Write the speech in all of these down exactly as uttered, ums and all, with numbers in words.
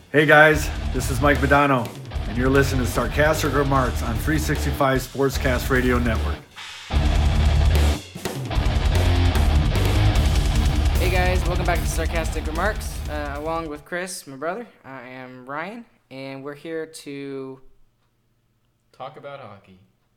Hey guys, this is Mike Badano, and you're listening to Sarcastic Remarks on three sixty-five Sportscast Radio Network. Hey guys, welcome back to Sarcastic Remarks. Uh, along with Chris, my brother, I am Ryan, and we're here to talk about hockey.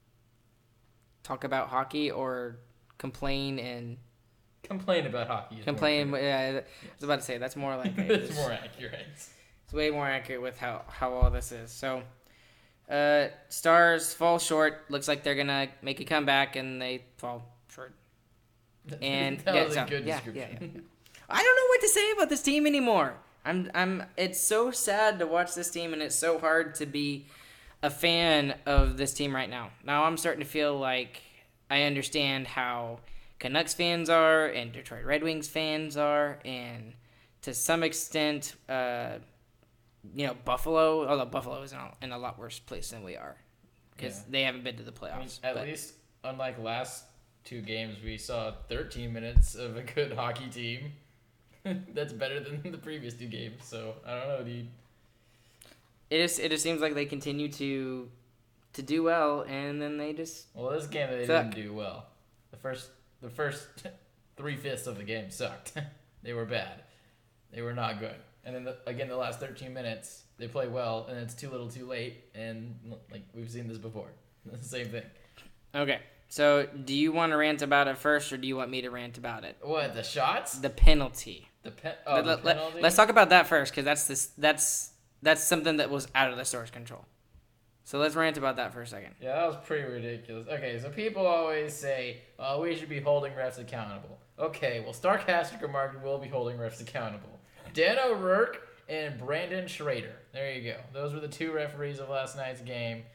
Talk about hockey or complain and... Complain about hockey. Complain, yeah, I was about to say, that's more like... It's, it's more accurate. It's way more accurate with how, how all this is. So, uh, Stars fall short. Looks like they're going to make a comeback, and they fall short. And that yeah, was so, a good yeah, description. yeah, yeah. I don't know what to say about this team anymore. I'm, I'm. It's so sad to watch this team, and it's so hard to be a fan of this team right now. Now I'm starting to feel like I understand how Canucks fans are, and Detroit Red Wings fans are, and to some extent, uh, you know, Buffalo. Although Buffalo is in a, in a lot worse place than we are, because Yeah. they haven't been to the playoffs. I mean, at but. least, unlike last two games, we saw thirteen minutes of a good hockey team. That's better than the previous two games. So I don't know, dude. It just it just seems like they continue to to do well, and then they just Well, this game they suck. didn't do well. The first the first three fifths of the game sucked. They were bad. They were not good. And then the, again, the last thirteen minutes they play well, and it's too little, too late. And like we've seen this before, it's the same thing. Okay. So, do you want to rant about it first, or do you want me to rant about it? What, the shots? The penalty. The pen. Oh, let, the let, penalty. let's talk about that first, because that's this that's that's something that was out of the Stars' control. So let's rant about that for a second. Yeah, that was pretty ridiculous. Okay, so people always say, "Oh, we should be holding refs accountable." Okay, well, Starcastic Remark will be holding refs accountable. Dan O'Rourke and Brandon Schrader. There you go. Those were the two referees of last night's game.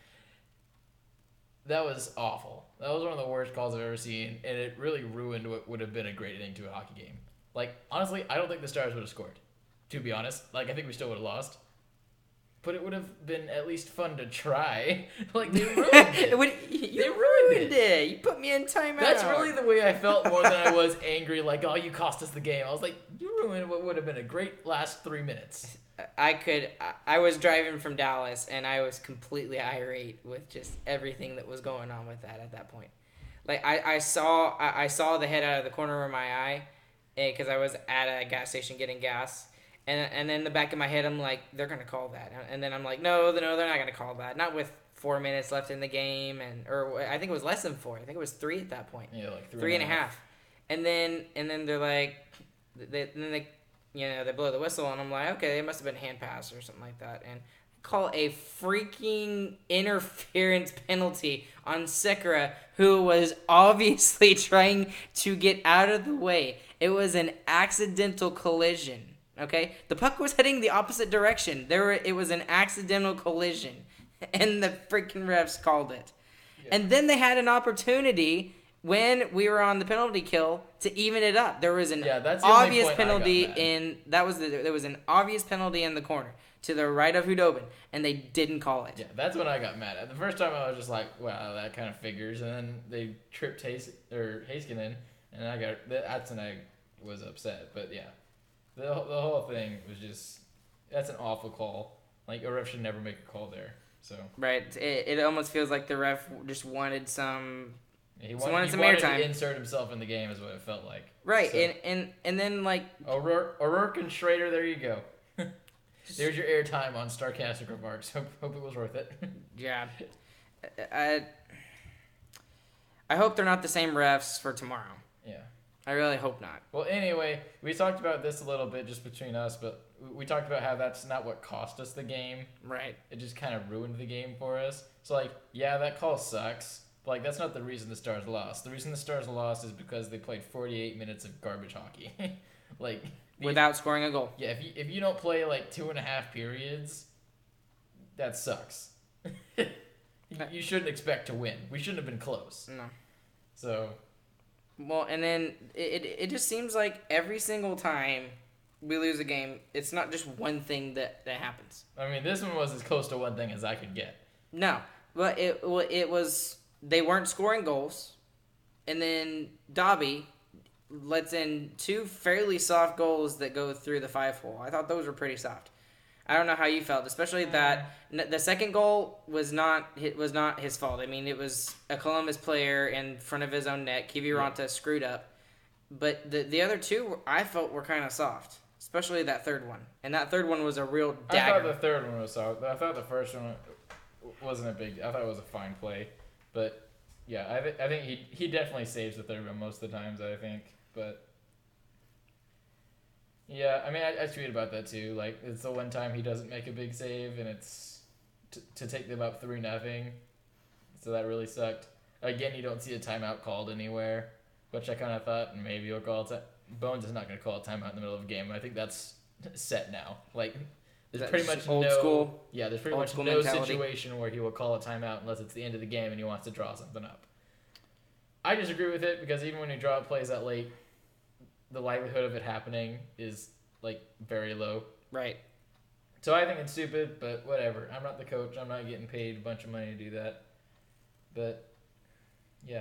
That was awful. That was one of the worst calls I've ever seen, and it really ruined what would have been a great ending to a hockey game. Like, honestly, I don't think the Stars would have scored, to be honest. Like, I think we still would have lost. But it would have been at least fun to try. Like, they ruined it. it would, you They ruined, ruined it. it. You put me in timeout. That's really the way I felt more than I was angry, like, oh, you cost us the game. I was like, you ruined what would have been a great last three minutes. I could. I- I was driving from Dallas, and I was completely irate with just everything that was going on with that at that point. Like I, I saw, I, I saw the head out of the corner of my eye, because I was at a gas station getting gas, and and then in the back of my head, I'm like, they're gonna call that, and then I'm like, no, no, they're not gonna call that. Not with four minutes left in the game, and or I think it was less than four. I think it was three at that point. Yeah, like three, three and a half. And then and then they're like, they, and then they, you know, they blow the whistle, and I'm like, okay, it must have been hand pass or something like that, and call a freaking interference penalty on Sekera, who was obviously trying to get out of the way. It was an accidental collision. Okay, the puck was heading the opposite direction. There were, it was an accidental collision, and the freaking refs called it. Yeah. And then they had an opportunity when we were on the penalty kill to even it up. There was an yeah, that's the obvious only point penalty I got mad. in that was the, there was an obvious penalty in the corner to the right of Hudobin, and they didn't call it. Yeah, that's when I got mad. At the first time, I was just like, "Wow, that kind of figures." And then they tripped Has- or Heiskanen, and I got that's when I was upset. But yeah, the the whole thing was just that's an awful call. Like a ref should never make a call there. So right, it, it almost feels like the ref just wanted some. he, So wanted, wanted he some wanted airtime. to insert himself in the game, is what it felt like. Right, So, and, and and then like O'Rourke, O'Rourke and Schrader, there you go. There's your airtime on Starcastic Remarks. Hope, hope it was worth it. yeah, I I hope they're not the same refs for tomorrow. Yeah. I really hope not. Well, anyway, we talked about this a little bit just between us, but we talked about how that's not what cost us the game. Right. It just kind of ruined the game for us. So, like, yeah, that call sucks, but, like, that's not the reason the Stars lost. The reason the Stars lost is because they played forty-eight minutes of garbage hockey. Like... Without scoring a goal. Yeah, if you, if you don't play, like, two and a half periods, that sucks. You shouldn't expect to win. We shouldn't have been close. No. So... Well, and then it, it it just seems like every single time we lose a game, it's not just one thing that, that happens. I mean, this one was as close to one thing as I could get. No, but it well, it was they weren't scoring goals, and then Dobby lets in two fairly soft goals that go through the five hole. I thought those were pretty soft. I don't know how you felt, especially that n- the second goal was not it was not his fault. I mean, it was a Columbus player in front of his own net. Kiviranta yeah. screwed up, but the the other two I felt were kind of soft, especially that third one. And that third one was a real dagger. I thought the third one was soft. I thought the first one wasn't a big. I thought it was a fine play, but yeah, I th- I think he he definitely saves the third one most of the times. I think, but. Yeah, I mean, I, I tweeted about that too. Like, it's the one time he doesn't make a big save, and it's t- to take them up three nothing. So that really sucked. Again, you don't see a timeout called anywhere, which I kind of thought maybe he'll call it. Bones is not going to call a timeout in the middle of a game. I think that's set now. Like, there's That's pretty much old no school. Yeah, there's pretty old much school no mentality. situation where he will call a timeout unless it's the end of the game and he wants to draw something up. I disagree with it because even when you draw up plays that late, the likelihood of it happening is like very low. Right. So I think it's stupid, but whatever. I'm not the coach. I'm not getting paid a bunch of money to do that. But yeah.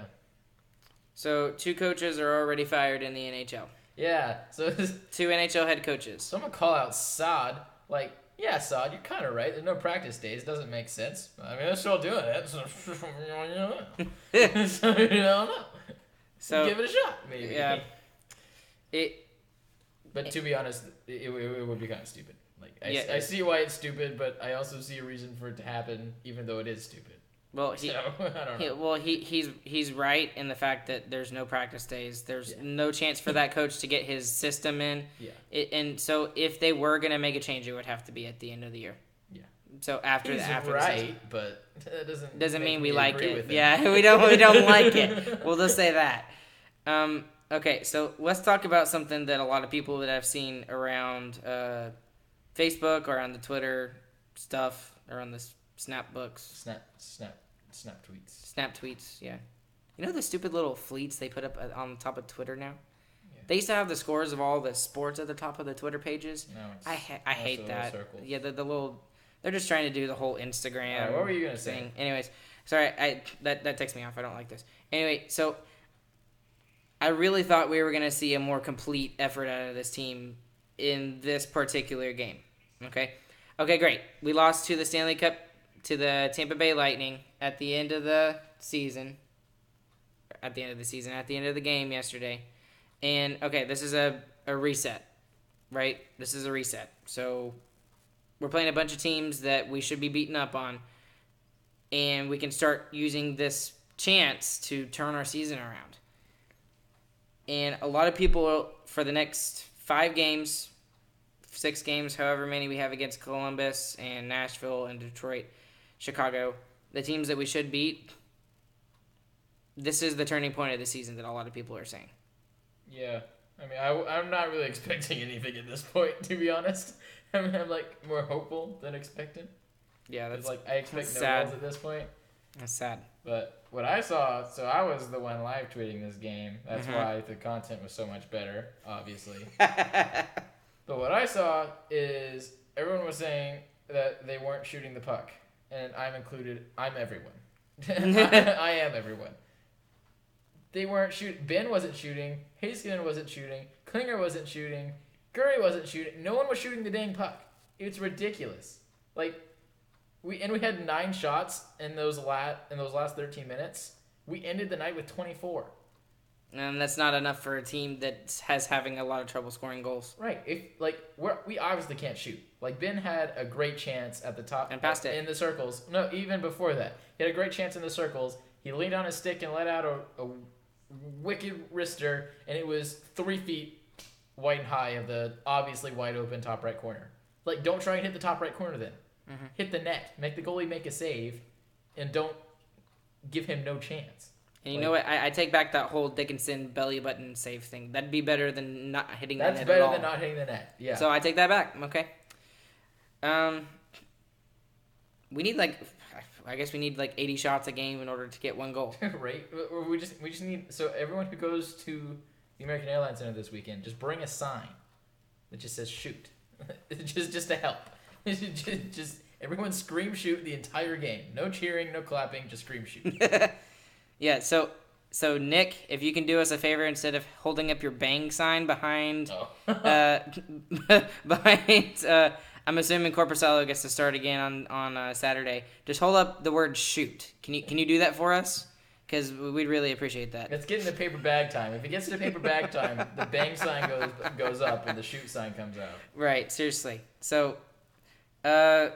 So two coaches are already fired in the N H L. Yeah. So two N H L head coaches. Someone call out Saad. Like, yeah, Saad, you're kind of right. There's no practice days. Doesn't make sense. I mean, they're still doing it. So you don't know. so you don't know. So give it a shot, maybe. Yeah. It. But to be honest, it, it, it would be kind of stupid. Like I, yeah, I see why it's stupid, but I also see a reason for it to happen, even though it is stupid. Well, he, so, I don't know. He, well, he he's he's right in the fact that there's no practice days. There's yeah. no chance for that coach to get his system in. Yeah. It, and so if they were gonna make a change, it would have to be at the end of the year. Yeah. So after he's the after right, the season. but that doesn't doesn't mean we me like agree it. with Yeah, we don't we don't like it. We'll just say that. Um. Okay, so let's talk about something that a lot of people that I've seen around uh, Facebook or on the Twitter stuff or on the Snap books. Snap, snap, snap tweets. Snap tweets, yeah. You know the stupid little fleets they put up on the top of Twitter now? Yeah. They used to have the scores of all the sports at the top of the Twitter pages. No, it's I ha- I hate that. Circles. Yeah, the, the little... They're just trying to do the whole Instagram right, what were you gonna thing. say? Anyways, sorry, I that, that takes me off. I don't like this. Anyway, so... I really thought we were going to see a more complete effort out of this team in this particular game. Okay? Okay, great. We lost to the Stanley Cup, to the Tampa Bay Lightning at the end of the season. At the end of the season, at the end of the game yesterday. And, okay, this is a, a reset, right? This is a reset. So, we're playing a bunch of teams that we should be beaten up on. And we can start using this chance to turn our season around. And a lot of people, for the next five games, six games, however many we have against Columbus and Nashville and Detroit, Chicago, the teams that we should beat, this is the turning point of the season that a lot of people are saying. Yeah. I mean, I, I'm not really expecting anything at this point, to be honest. I mean, I'm, like, more hopeful than expecting. Yeah, that's like I expect no sad. goals at this point. That's sad. But what I saw, so I was the one live tweeting this game. That's Mhm. why the content was so much better, obviously. But what I saw is everyone was saying that they weren't shooting the puck. And I'm included. I'm everyone. I, I am everyone. They weren't shooting. Ben wasn't shooting. Heiskanen wasn't shooting. Klinger wasn't shooting. Gurry wasn't shooting. No one was shooting the dang puck. It's ridiculous. Like, We and we had nine shots in those lat in those last thirteen minutes. We ended the night with twenty-four. And that's not enough for a team that has having a lot of trouble scoring goals. Right. If like we we obviously can't shoot. Like Ben had a great chance at the top and passed it in the circles. No, even before that, he had a great chance in the circles. He leaned on his stick and let out a, a wicked wrister, and it was three feet wide and high of the obviously wide open top right corner. Like, don't try and hit the top right corner then. Mm-hmm. Hit the net. Make the goalie make a save, and don't give him no chance. And you like, know what? I, I take back that whole Dickinson belly button save thing. That'd be better than not hitting the net That's better at all. than not hitting the net. Yeah. So I take that back. Okay. Um, we need like, I guess we need like eighty shots a game in order to get one goal. Right. We just we just need so everyone who goes to the American Airlines Center this weekend, just bring a sign that just says shoot, just just to help. just, just everyone scream shoot the entire game. No cheering, no clapping, just scream shoot. Yeah. So so Nick, if you can do us a favor, instead of holding up your bang sign behind, oh. uh, behind uh, I'm assuming Corpusalo gets to start again on on uh, Saturday. Just hold up the word shoot. Can you can you do that for us? Because we'd really appreciate that. It's getting to paper bag time. If it gets to paper bag time, the bang sign goes goes up and the shoot sign comes out. Right. Seriously. So, uh,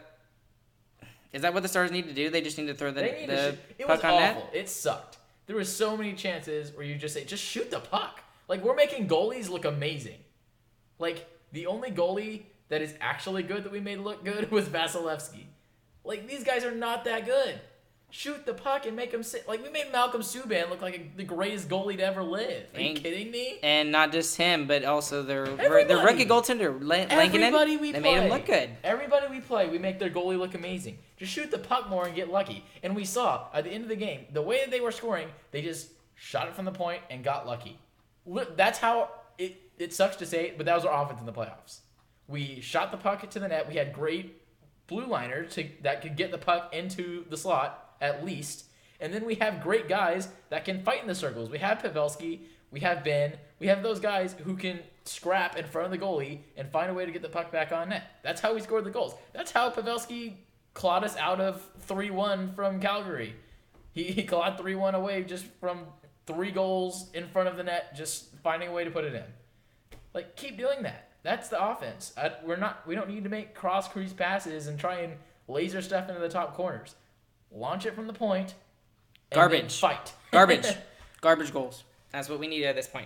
is that what the Stars need to do? They just need to throw the, They need the to shoot. It puck was on awful. net? It sucked. There were so many chances where you just say, just shoot the puck. Like, we're making goalies look amazing. Like, the only goalie that is actually good that we made look good was Vasilevsky. Like, these guys are not that good. Shoot the puck and make them sit. Like, we made Malcolm Subban look like a, the greatest goalie to ever live. Are you And- kidding me? And not just him, but also their their Everybody. rookie goaltender, La- Everybody Lankinen. we They play. made him look good. Everybody we play, we make their goalie look amazing. Just shoot the puck more and get lucky. And we saw at the end of the game, the way that they were scoring, they just shot it from the point and got lucky. Look, that's how it. It sucks to say it, but that was our offense in the playoffs. We shot the puck to the net. We had great blue liners to, that could get the puck into the slot at least. And then we have great guys that can fight in the circles. We have Pavelski, we have Ben, we have those guys who can scrap in front of the goalie and find a way to get the puck back on net. That's how we scored the goals. That's how Pavelski clawed us out of three one from Calgary. He, he clawed three one away just from three goals in front of the net, just finding a way to put it in. Like, keep doing that. That's the offense. I, we're not. We don't need to make cross crease passes and try and laser stuff into the top corners. Launch it from the point. And Garbage. then fight. Garbage. Garbage goals. That's what we need at this point.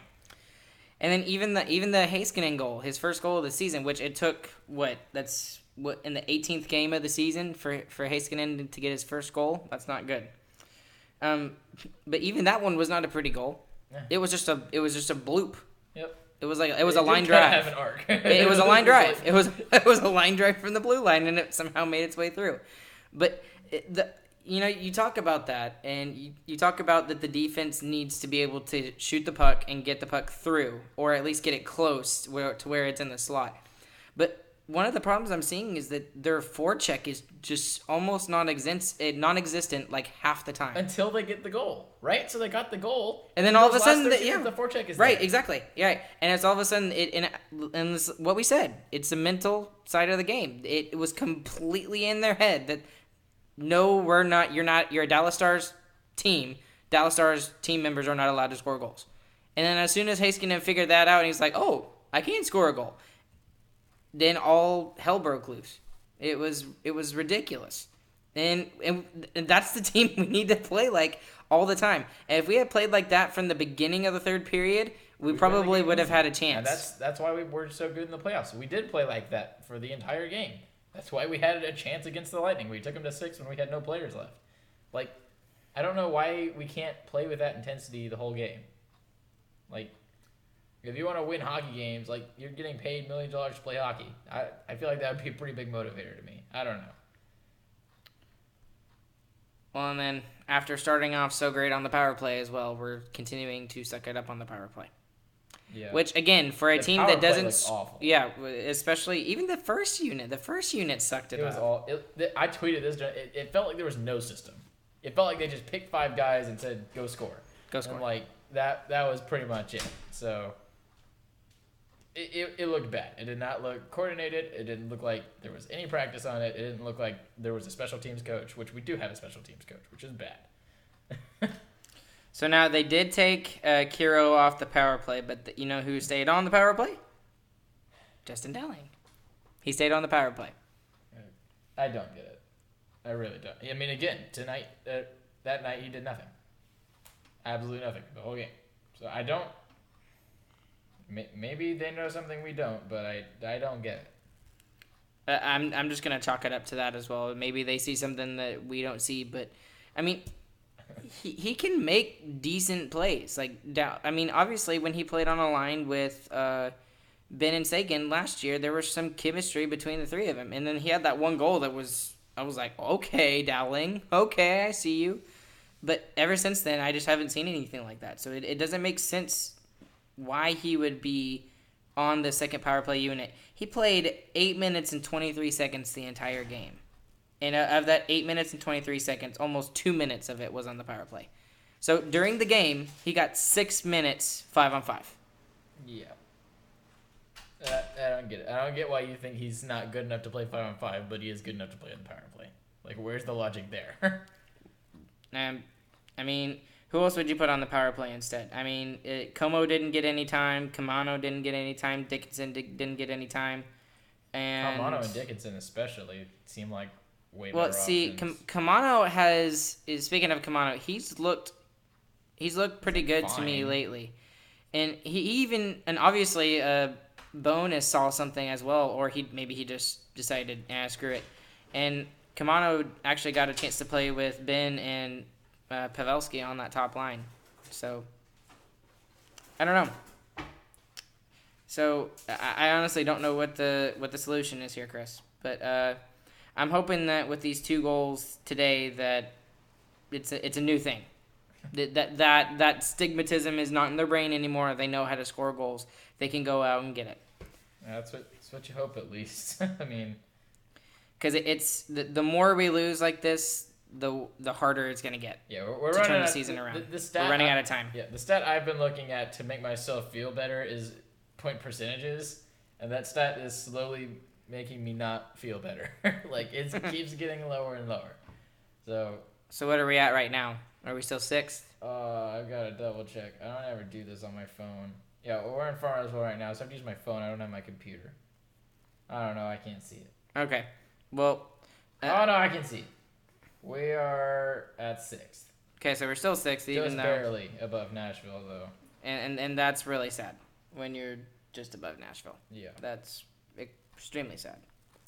And then even the even the Heiskanen goal, his first goal of the season, which it took what that's what in the eighteenth game of the season for for Heiskanen to get his first goal. That's not good. Um, but even that one was not a pretty goal. Yeah. It was just a it was just a bloop. Yep. It was like it was a did line kinda drive. Have an arc. It, it was a line It was drive. like- It was it was a line drive from the blue line, and it somehow made its way through. But it, the you know you talk about that, and you, you talk about that the defense needs to be able to shoot the puck and get the puck through, or at least get it close where to where it's in the slot. But one of the problems I'm seeing is that their forecheck is just almost non-existent, non-existent like half the time. Until they get the goal, right? So they got the goal, And then all of a those sudden, last the, thirty yeah, minutes, the forecheck is right, there. exactly, yeah, and it's all of a sudden, it and, and this, what we said, it's the mental side of the game. It, it was completely in their head that no, we're not. You're not. You're a Dallas Stars team. Dallas Stars team members are not allowed to score goals. And then as soon as Heiskanen figured that out, and he's like, oh, I can score a goal. Then all hell broke loose. It was it was ridiculous. And, and and that's the team we need to play like all the time. And if we had played like that from the beginning of the third period, we We'd probably really would have had a And chance. that's that's why we were so good in the playoffs. We did play like that for the entire game. That's why we had a chance against the Lightning. We took them to six when we had no players left. Like, I don't know why we can't play with that intensity the whole game. Like, if you want to win hockey games, like, you're getting paid millions of dollars to play hockey. I, I feel like that would be a pretty big motivator to me. I don't know. Well, and then after starting off so great on the power play as well, we're continuing to suck it up on the power play. Yeah. Which again, for a The team power that play doesn't, looked awful. yeah, especially even the first unit, the first unit sucked it, It was up. all. It, th- I tweeted this. It, it felt like there was no system. It felt like they just picked five guys and said, "Go score." Go score. And like that. That was pretty much it. So. It, it, it looked bad. It did not look coordinated. It didn't look like there was any practice on it. It didn't look like there was a special teams coach, which we do have a special teams coach, which is bad. So now they did take uh, Kiro off the power play, but the, you know who stayed on the power play? Justin Dowling. He stayed on the power play. I don't get it. I really don't. I mean, again, tonight, uh, that night, he did nothing. Absolutely nothing the whole game. So I don't. May, maybe they know something we don't, but I, I don't get it. Uh, I'm I'm just gonna chalk it up to that as well. Maybe they see something that we don't see, but I mean, he he can make decent plays. Like Dow- I mean, obviously when he played on a line with uh, Ben and Sagan last year, there was some chemistry between the three of them, and then he had that one goal that was I was like, okay, Dowling, okay, I see you. But ever since then, I just haven't seen anything like that. So it, it doesn't make sense why he would be on the second power play unit. He played eight minutes and twenty-three seconds the entire game. And uh, of that eight minutes and twenty-three seconds, almost two minutes of it was on the power play. So during the game, he got six minutes, five on five. Yeah. Uh, I don't get it. I don't get why you think he's not good enough to play five on five, but he is good enough to play in the power play. Like, where's the logic there? Um, I mean, who else would you put on the power play instead? I mean, it, Como didn't get any time. Kamano didn't get any time. Dickinson di- didn't get any time. And Kamano and Dickinson especially seem like way well, better see, options. Kam- Kamano has is speaking of Kamano, he's looked he's looked pretty good to me Fine. lately, and he even and obviously uh, Bonus saw something as well, or he maybe he just decided, ah, screw it, and Kamano actually got a chance to play with Ben and uh, Pavelski on that top line, so I don't know. So I, I honestly don't know what the what the solution is here, Chris. But uh, I'm hoping that with these two goals today, that it's a, it's a new thing. That, that that that stigmatism is not in their brain anymore. They know how to score goals. They can go out and get it. That's what that's what you hope at least. I mean, Because it, it's the, the more we lose like this, the the harder it's gonna get. yeah, we're, we're To running turn the out- season around. The, the stat We're running I- out of time. Yeah, the stat I've been looking at to make myself feel better is point percentages, and that stat is slowly making me not feel better. Like it keeps getting lower and lower. So So what are we at right now? Are we still sixth? uh, I've got to double check. I don't ever do this on my phone. Yeah, well, we're in Farmersville right now, so I have to use my phone. I don't have my computer. I don't know. I can't see it. Okay. Well. Uh, oh no, I can see it. We are at sixth. Okay, so we're still sixth, even Just though, barely above Nashville, though. and, and and that's really sad when you're just above Nashville. Yeah. That's extremely sad.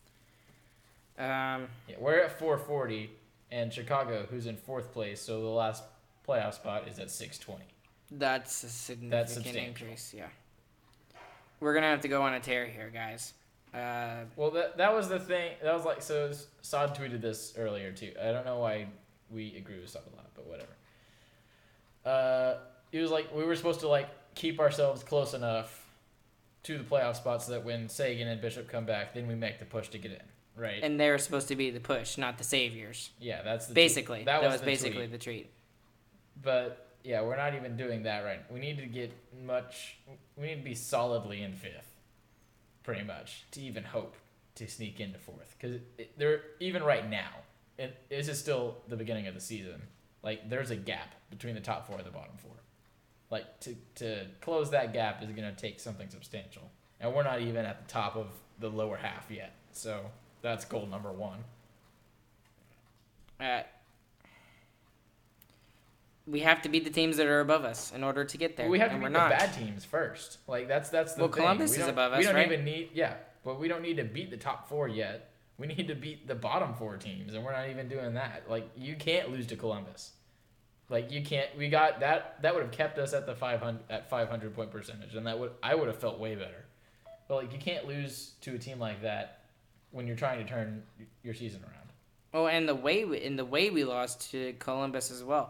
Um, Yeah, we're at four forty, and Chicago, who's in fourth place, so the last playoff spot is at six twenty. that's a significant substantial. increase. Yeah, we're gonna have to go on a tear here, guys. Uh, Well, that that was the thing. That was like so. Sod tweeted this earlier too. I don't know why we agree with Sod a lot, but whatever. Uh, it was like we were supposed to like keep ourselves close enough to the playoff spots so that when Sagan and Bishop come back, then we make the push to get in, right? and they're supposed to be the push, not the saviors. yeah, that's the Basically, tweet. that, was, the basically tweet. the treat. But yeah, we're not even doing that right. We need to get much. We need to be solidly in fifth, pretty much, to even hope to sneak into fourth. Because they're even right now, and this is still the beginning of the season. Like there's a gap between the top four and the bottom four. Like to to close that gap is gonna take something substantial, and we're not even at the top of the lower half yet. So that's goal number one. Uh, we have to beat the teams that are above us in order to get there. Well, we have to and beat we're the not. bad teams first. Like that's that's the Well, thing. Columbus We is don't- above us, We don't right? even need yeah, but we don't need to beat the top four yet. We need to beat the bottom four teams, and we're not even doing that. Like you can't lose to Columbus. Like you can't. We got that. That would have kept us at the five hundred at five hundred point percentage, and that would I would have felt way better. But like you can't lose to a team like that when you're trying to turn your season around. Oh, and the way we, in the way we lost to Columbus as well.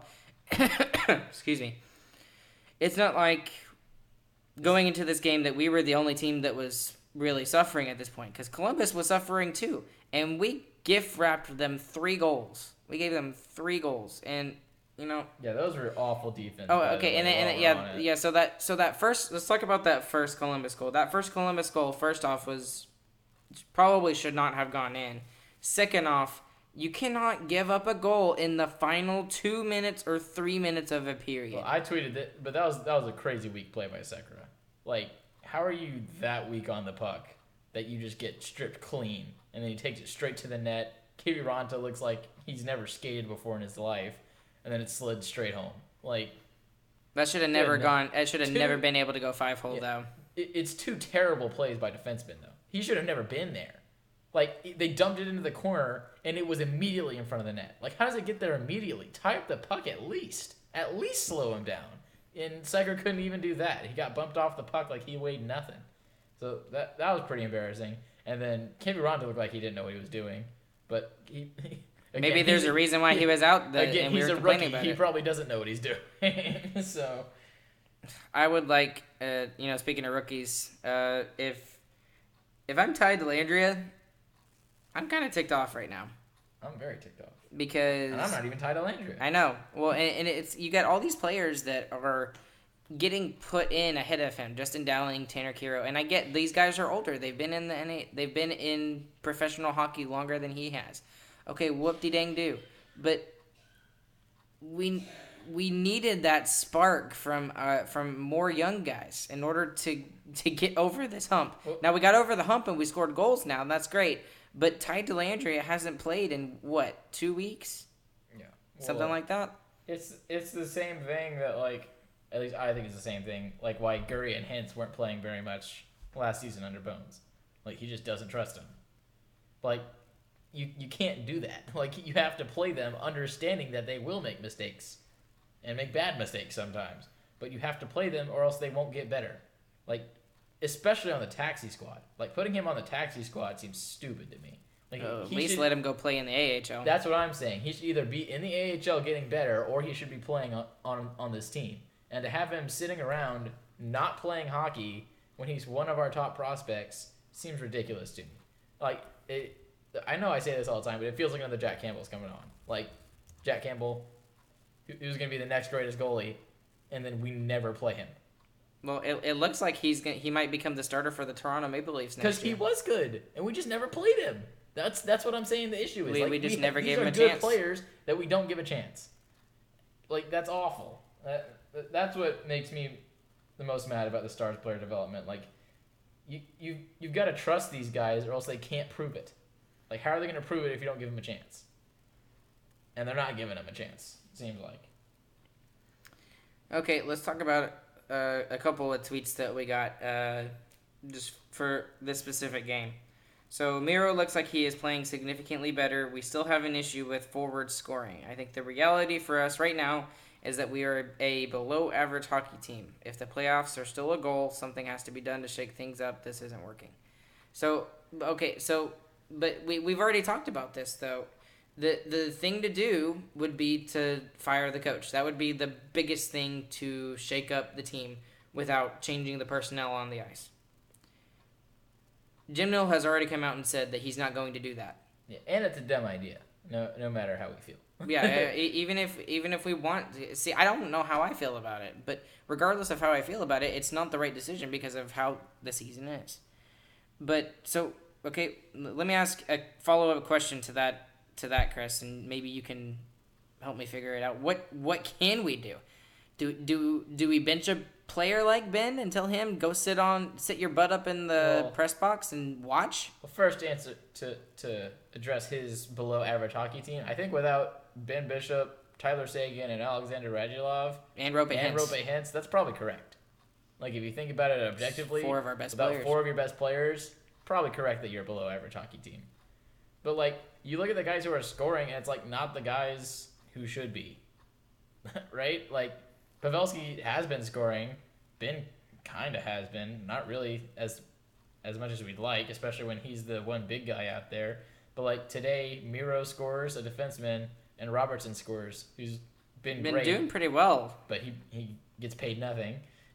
Excuse me. It's not like going into this game that we were the only team that was really suffering at this point, because Columbus was suffering too, and we gift wrapped them three goals. We gave them three goals, and you know. Yeah, those were awful defense. Oh, by the okay, and way, then, and while then, we're yeah, on it. yeah. So that, so that first, let's talk about that first Columbus goal. That first Columbus goal, first off, was probably should not have gone in. Second off, you cannot give up a goal in the final two minutes or three minutes of a period. Well, I tweeted that, but that was that was a crazy weak play by Sekera. Like, how are you that weak on the puck that you just get stripped clean and then he takes it straight to the net? Kiviranta looks like he's never skated before in his life, and then it slid straight home. Like, that should have never no. gone. It should have Two- never been able to go five hole Yeah. though. it, it's two terrible plays by defensemen though. He should have never been there. Like, they dumped it into the corner and it was immediately in front of the net. Like, how does it get there immediately? Tie up the puck at least. At least slow him down. And Seger couldn't even do that. He got bumped off the puck like he weighed nothing. So that that was pretty embarrassing. And then Kiviranta looked like he didn't know what he was doing. But he... he again, Maybe there's he's a reason why he was out. The, Again, and we he's were a complaining rookie. about He it. probably doesn't know what he's doing. So... I would like, uh, you know, speaking of rookies, uh, if if I'm tied to Landria, I'm kind of ticked off right now I'm very ticked off. because And I'm not even tied to Landry. I know. Well, and, and it's you got all these players that are getting put in ahead of him, Justin Dowling, Tanner Kero, and I get these guys are older. They've been in the N A, they've been in professional hockey longer than he has. Okay, whoop-de-dang do. But we we needed that spark from uh, from more young guys in order to to get over this hump. Well, now we got over the hump and we scored goals now, and that's great. But Ty Dellandrea hasn't played in what, two weeks? Yeah. Something Well, like that? It's it's the same thing that, like, at least I think it's the same thing, like why Gurry and Hintz weren't playing very much last season under Bones. Like, he just doesn't trust him. Like, you you can't do that. Like, you have to play them understanding that they will make mistakes and make bad mistakes sometimes. But you have to play them or else they won't get better. Like, especially on the taxi squad. Like, putting him on the taxi squad seems stupid to me. Like, Uh, at he least should- let him go play in the A H L. That's what I'm saying. He should either be in the A H L getting better, or he should be playing on, on on this team. And to have him sitting around not playing hockey when he's one of our top prospects seems ridiculous to me. Like, it, I know I say this all the time, but it feels like another Jack Campbell's coming on. Like, Jack Campbell, who- who's going to be the next greatest goalie, and then we never play him. Well, it, it looks like he's gonna, he might become the starter for the Toronto Maple Leafs next Because year. he was good, and we just never played him. That's that's what I'm saying. The issue is We- like, we just never these gave are him a good chance. players that we don't give a chance. Like, that's awful. That, that's what makes me the most mad about the Stars player development. Like, you you you've got to trust these guys, or else they can't prove it. Like, how are they going to prove it if you don't give them a chance? And they're not giving them a chance. It seems like. Okay, let's talk about uh, a couple of tweets that we got uh, just for this specific game. So Miro looks like he is playing significantly better. We still have an issue with forward scoring. I think the reality for us right now is that we are a below average hockey team. If the playoffs are still a goal, something has to be done to shake things up. This isn't working. So, okay, so, but we, we've already talked about this, though. The, the thing to do would be to fire the coach. That would be the biggest thing to shake up the team without changing the personnel on the ice. Jim Nill has already come out and said that he's not going to do that. Yeah, and it's a dumb idea. No no matter how we feel. Yeah, e- even if even if we want to, see, I don't know how I feel about it, but regardless of how I feel about it, it's not the right decision because of how the season is. But so okay, l- let me ask a follow up question to that to that, Chris, and maybe you can help me figure it out. What what can we do? Do do do we bench a player like Ben and tell him go sit on sit your butt up in the Well- press box and watch? Well, first answer to to address his below average hockey team. I think without Ben Bishop, Tyler Sagan, and Alexander Radulov And Rope and Hintz. Rope Hintz, that's probably correct. Like, if you think about it objectively, Four of our best about players. four of your best players, probably correct that you're a below average hockey team. But like, you look at the guys who are scoring, and it's like not the guys who should be, right? Like, Pavelski has been scoring. Ben kind of has been, not really as as much as we'd like, especially when he's the one big guy out there. But like today, Miro scores, a defenseman, and Robertson scores, who's been, Been great, doing pretty well. but he he gets paid nothing.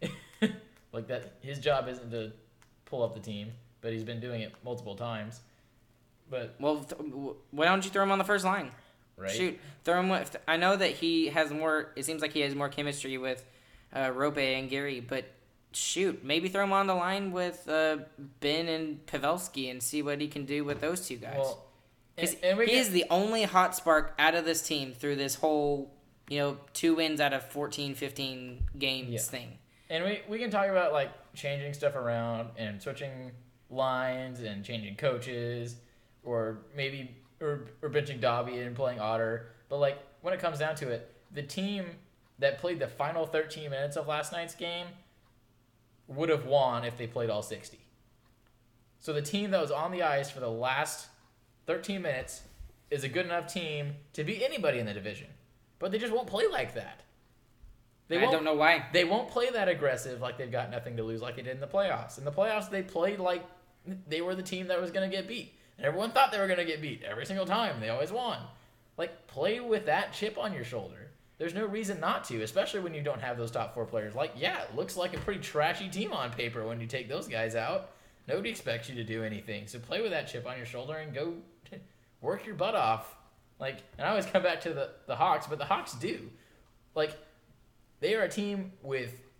Like, that, his job isn't to pull up the team, but he's been doing it multiple times. But Well, th- w- why don't you throw him on the first line? right, Shoot, throw him with. I know that he has more. It seems like he has more chemistry with uh, Rope and Gary, but shoot, maybe throw him on the line with uh, Ben and Pavelski and see what he can do with those two guys. well, and, Because and we he can- is the only hot spark out of this team through this whole, you know, two wins out of fourteen, fifteen games Yeah. thing. And we, we can talk about, like, changing stuff around and switching lines and changing coaches, or maybe or, or benching Dobby and playing Otter. But, like, when it comes down to it, the team that played the final thirteen minutes of last night's game would have won if they played all sixty. So the team that was on the ice for the last thirteen minutes is a good enough team to beat anybody in the division. But they just won't play like that. They I won't, don't know why. They won't play that aggressive like they've got nothing to lose like they did in the playoffs. In the playoffs, they played like they were the team that was going to get beat. And everyone thought they were going to get beat every single time. They always won. Like, play with that chip on your shoulder. There's no reason not to, especially when you don't have those top four players. Like, yeah, it looks like a pretty trashy team on paper when you take those guys out. Nobody expects you to do anything. So play with that chip on your shoulder and go work your butt off. Like, and I always come back to the, the Hawks, but the Hawks do. Like, they are a team with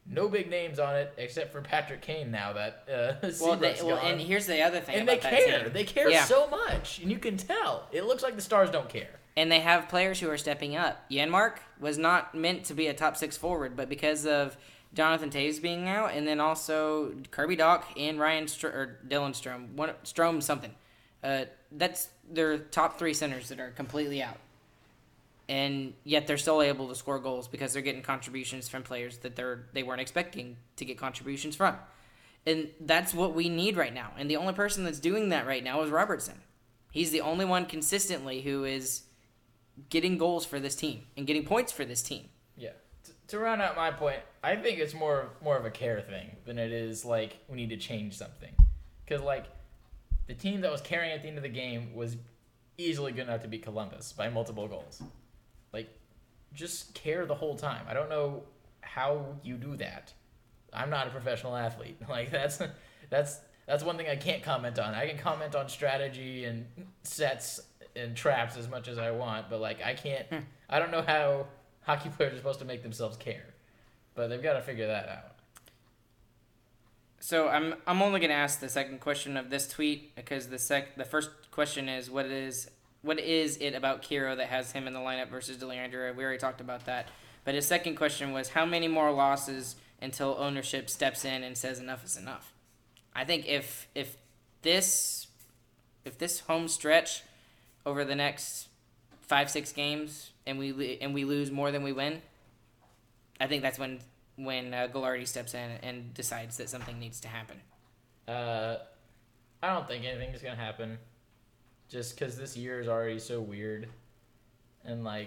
No big names on it except for Patrick Kane now that uh, Well, they, Seabrook's well, gone. and here's the other thing And they about that care. team. They care Yeah. so much, and you can tell. It looks like the Stars don't care. And they have players who are stepping up. Janmark was not meant to be a top six forward, but because of Jonathan Taves being out, and then also Kirby Doc and Ryan Str- or Dylan Strom, one Strom something. Uh, that's their top three centers that are completely out, and yet they're still able to score goals because they're getting contributions from players that they're they weren't expecting to get contributions from, and that's what we need right now. And the only person that's doing that right now is Robertson. He's the only one consistently who is getting goals for this team and getting points for this team. Yeah. T- to round out my point, I think it's more more of a care thing than it is like we need to change something. Because, like, the team that was carrying at the end of the game was easily good enough to beat Columbus by multiple goals. Like, just care the whole time. I don't know how you do that. I'm not a professional athlete. Like, that's that's that's one thing I can't comment on. I can comment on strategy and sets and traps as much as I want, but, like, I can't. Hmm. I don't know how hockey players are supposed to make themselves care, but they've got to figure that out. So I'm I'm only gonna ask the second question of this tweet because the sec the first question is what is what is it about Kiro that has him in the lineup versus Dellandrea? We already talked about that. But his second question was how many more losses until ownership steps in and says enough is enough. I think if if this if this home stretch over the next five six games and we lo- and we lose more than we win, I think that's when. when uh, Ghilardi steps in and decides that something needs to happen. Uh, I don't think anything's gonna happen, just because this year is already so weird, and like,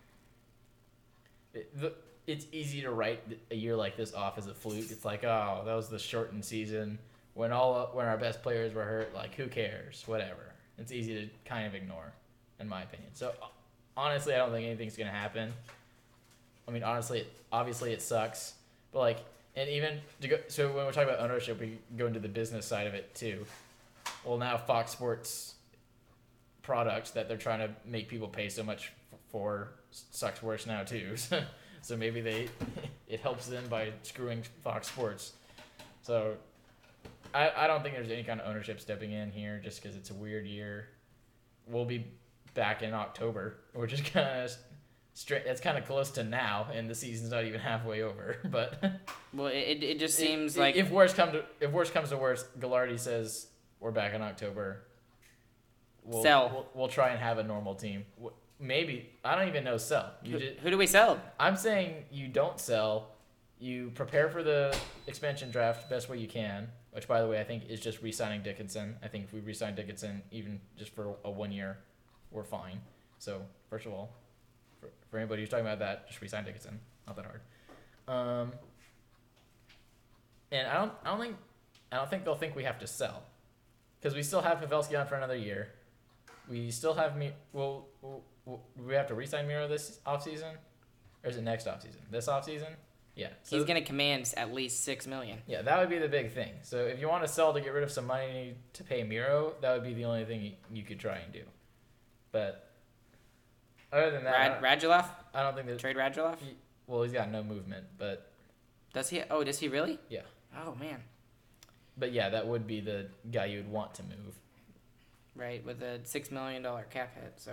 it, the, it's easy to write a year like this off as a fluke. It's like, oh, that was the shortened season when all when our best players were hurt. Like, who cares? Whatever. It's easy to kind of ignore, in my opinion. So, honestly, I don't think anything's gonna happen. I mean, honestly, obviously it sucks, but like, and even to go. So when we're talking about ownership, we go into the business side of it too. Well, now Fox Sports products that they're trying to make people pay so much for sucks worse now too. So maybe they it helps them by screwing Fox Sports. So I I don't think there's any kind of ownership stepping in here just because it's a weird year. We'll be back in October. We're just kind of. Straight, it's kind of close to now, and the season's not even halfway over. But well, it it just seems if, like if worse come to if worse comes to worse, Ghilardi says we're back in October. We'll, Sell. We'll, we'll try and have a normal team. Maybe I don't even know sell. You who, just, who do we sell? I'm saying you don't sell. You prepare for the expansion draft best way you can. Which, by the way, I think is just re-signing Dickinson. I think if we re-sign Dickinson, even just for a one year, we're fine. So first of all. For, for anybody who's talking about that, just resign Dickinson. Not that hard. Um, and I don't, I don't think, I don't think they'll think we have to sell, because we still have Pavelski on for another year. We still have me. Well, we'll, we'll, we have to resign Miro this offseason, or is it next offseason? This offseason? Yeah. So He's gonna command at least six million. Yeah, that would be the big thing. So if you want to sell to get rid of some money to pay Miro, that would be the only thing you, you could try and do. But other than that, Rad, Radulov? I don't think that. Trade Radulov? He, well, he's got no movement, but Does he? Oh, does he really? yeah. Oh man. But yeah, that would be the guy you would want to move. Right, with a six million dollar cap hit. So.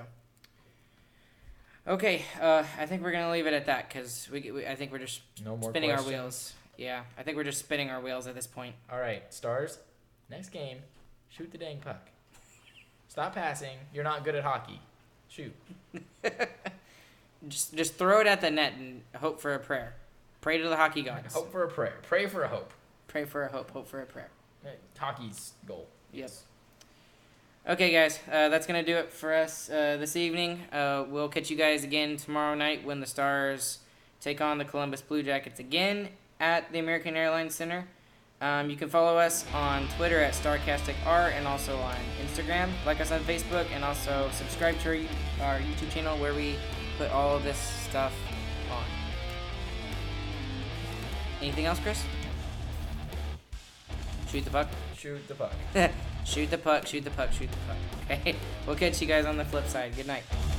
Okay, uh, I think we're gonna leave it at that because we, we I think we're just No more spinning our questions. wheels. Yeah, I think we're just spinning our wheels at this point. All right, Stars. Next game, shoot the dang puck. Stop passing. You're not good at hockey. Shoot. Just just throw it at the net and hope for a prayer. Pray to the hockey gods. Hope for a prayer. Pray for a hope. Pray for a hope. Hope for a prayer. Hockey's goal. Yes. Okay, guys, uh, that's going to do it for us uh, this evening. Uh, we'll catch you guys again tomorrow night when the Stars take on the Columbus Blue Jackets again at the American Airlines Center. Um, you can follow us on Twitter at StarcasticR and also on Instagram. Like us on Facebook and also subscribe to our, our YouTube channel where we put all of this stuff on. Anything else, Chris? Shoot the puck. Shoot the puck. Shoot the puck, shoot the puck, shoot the puck. Okay? We'll catch you guys on the flip side. Good night.